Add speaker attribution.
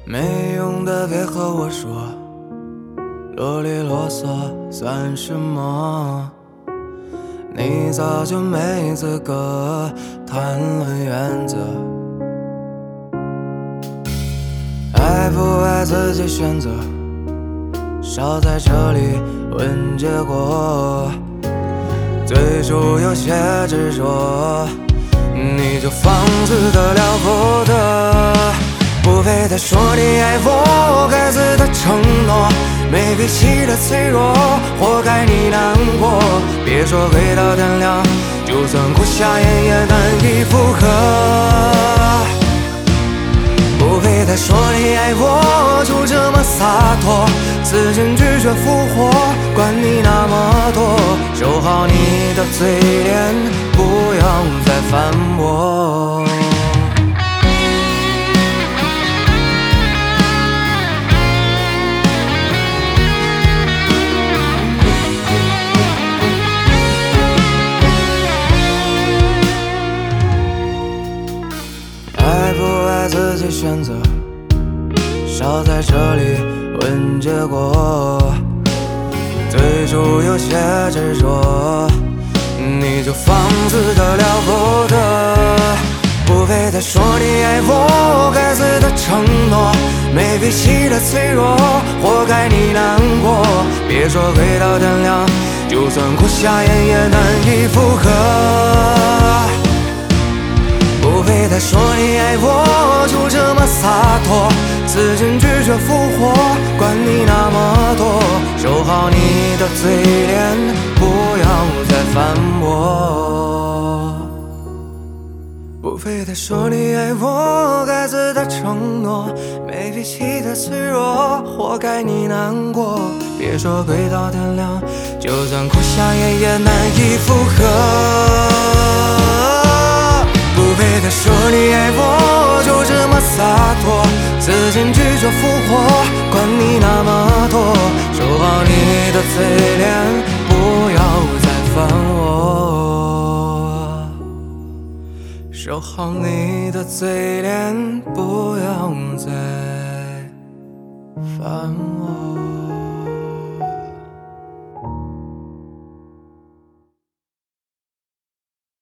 Speaker 1: 没用的别和我说，啰里啰嗦算什么？你早就没资格谈论原则。爱不爱自己选择，少在这里问结果。最初有些执着，你就放肆的撩拨的，不配再说你爱我，该死的承诺，没脾气的脆弱，活该你难过。别说回到天亮，就算苦下眼也难以复合。不配再说你爱我，就这么洒脱，此生拒绝复活，管你那么多，收好你的嘴脸，不要再反驳。爱不爱自己选择，少在这里问结果。最初有些执着，你就放肆的撩拨的，不配再说你爱我，该死的承诺，没脾气的脆弱，活该你难过。别说回到天亮，就算苦下眼也难以复合。不配再说你爱我，就这么洒脱，此生拒绝复活，管你那么多，收好你的嘴脸，不要再反驳。不配再说你爱我，该死的承诺，没脾气的脆弱，活该你难过。别说鬼到天亮，就算苦下眼也难以复合。不配再说你爱我，就这么洒脱，此生拒绝复活，管你那么多，收好你的嘴脸，不要再烦我。收好你的嘴脸，不要再烦我。